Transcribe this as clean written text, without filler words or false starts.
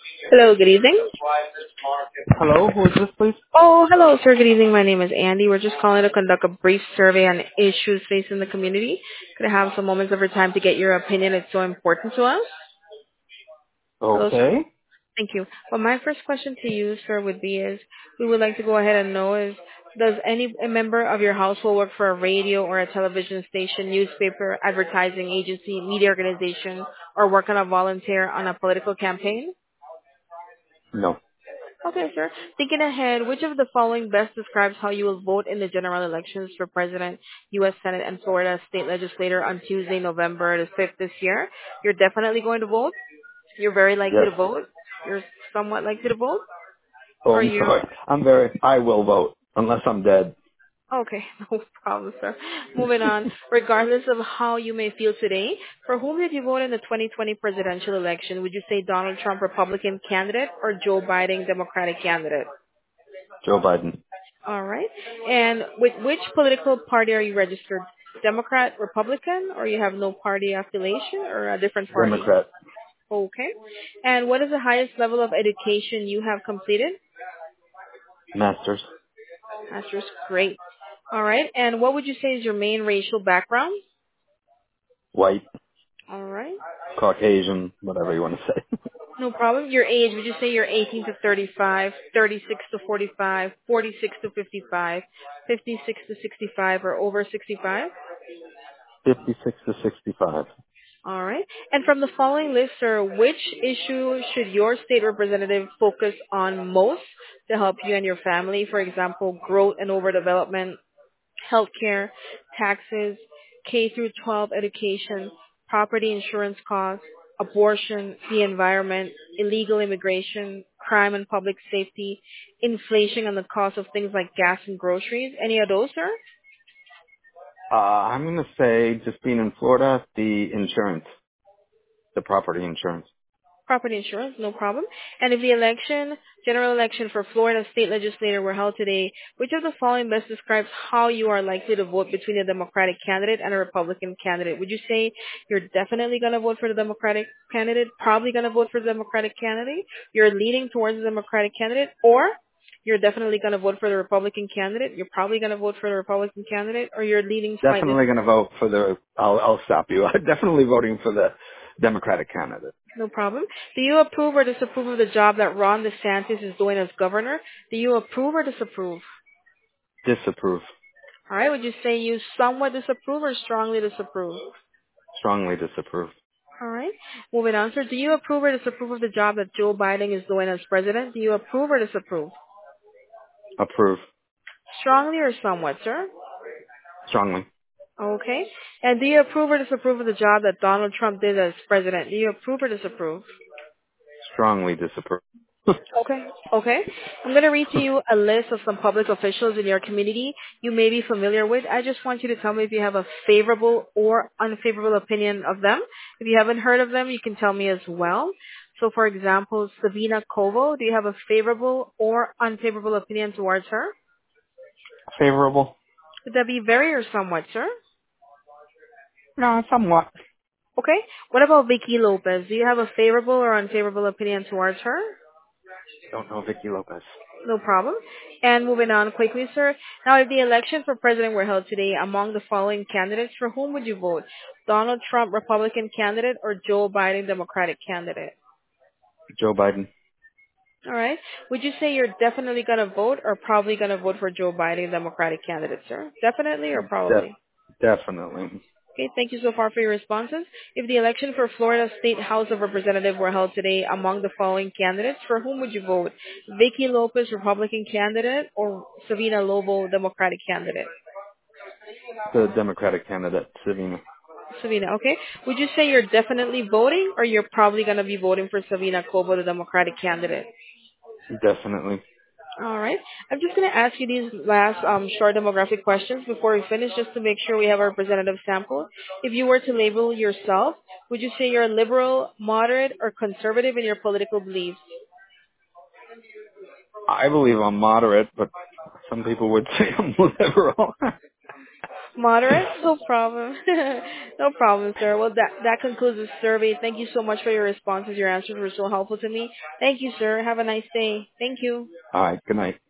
Hello, good evening. Hello, who is this, please? Oh, hello, sir. Good evening. My name is Andy. We're just calling to conduct a brief survey on issues facing the community. Could I have some moments of your time to get your opinion? It's so important to us. Hello, sir. Okay. Thank you. Well, my first question to you, sir, would be is we would like to go ahead and know is does any a member of your household work for a radio or a television station, newspaper, advertising agency, media organization, or work on a volunteer on a political campaign? No. Okay, sir. Thinking ahead, which of the following best describes how you will vote in the general elections for President, U.S. Senate, and Florida State Legislator on Tuesday, November the 5th this year? You're definitely going to vote? You're very likely Yes. to vote? You're somewhat likely to vote? Oh, Or I'm you... sorry. I will vote, unless I'm dead. Okay, no problem, sir. Moving on. Regardless of how you may feel today, for whom did you vote in the 2020 presidential election? Would you say Donald Trump, Republican candidate, or Joe Biden, Democratic candidate? Joe Biden. All right. And with which political party are you registered? Democrat, Republican, or you have no party affiliation or a different party? Democrat. Okay. And what is the highest level of education you have completed? Masters. Master's. Great. All right. And what would you say is your main racial background? White. All right. Caucasian. Whatever you want to say. No problem. Your age, would you say you're 18 to 35, 36 to 45, 46 to 55, 56 to 65, or over 65? 56 to 65. All right. And from the following list, sir, which issue should your state representative focus on most to help you and your family? For example, growth and overdevelopment, healthcare, taxes, K through 12 education, property insurance costs, abortion, the environment, illegal immigration, crime and public safety, inflation and the cost of things like gas and groceries. Any of those, sir? I'm going to say, just being in Florida, the insurance. The property insurance. Property insurance, no problem. And if the general election for Florida state legislator were held today, which of the following best describes how you are likely to vote between a Democratic candidate and a Republican candidate? Would you say you're definitely going to vote for the Democratic candidate, probably going to vote for the Democratic candidate, you're leaning towards the Democratic candidate, or you're definitely going to vote for the Republican candidate, you're probably going to vote for the Republican candidate, or you're leaning slightly... Definitely going to vote for I'll stop you. I'm definitely voting for the Democratic candidate. No problem. Do you approve or disapprove of the job that Ron DeSantis is doing as governor? Do you approve or disapprove? Disapprove. All right. Would you say you somewhat disapprove or strongly disapprove? Strongly disapprove. All right. Moving on, sir. Do you approve or disapprove of the job that Joe Biden is doing as president? Do you approve or disapprove? Approve. Strongly or somewhat, sir? Strongly. Okay. And do you approve or disapprove of the job that Donald Trump did as president? Do you approve or disapprove? Strongly disapprove. Okay. Okay. I'm going to read to you a list of some public officials in your community you may be familiar with. I just want you to tell me if you have a favorable or unfavorable opinion of them. If you haven't heard of them, you can tell me as well. So, for example, Sabina Kovo, do you have a favorable or unfavorable opinion towards her? Favorable? Would that be very or somewhat, sir? No, somewhat. Okay. What about Vicky Lopez? Do you have a favorable or unfavorable opinion towards her? Don't know Vicky Lopez. No problem. And moving on quickly, sir. Now, if the election for president were held today, among the following candidates, for whom would you vote? Donald Trump, Republican candidate, or Joe Biden, Democratic candidate? Joe Biden. All right. Would you say you're definitely going to vote or probably going to vote for Joe Biden, Democratic candidate, sir? Definitely or De- probably? definitely. Okay, thank you so far for your responses. If the election for Florida State House of Representatives were held today, among the following candidates, for whom would you vote? Vicky Lopez, Republican candidate, or Savina Lobo, Democratic candidate? The Democratic candidate, Savina. Savina, okay. Would you say you're definitely voting, or you're probably going to be voting for Savina Cobo, the Democratic candidate? Definitely. All right. I'm just going to ask you these last short demographic questions before we finish, just to make sure we have a representative sample. If you were to label yourself, would you say you're liberal, moderate, or conservative in your political beliefs? I believe I'm moderate, but some people would say I'm liberal. Moderate? No problem. No problem, sir. Well, that concludes the survey. Thank you so much for your responses. Your answers were so helpful to me. Thank you, sir. Have a nice day. Thank you. All right. Good night.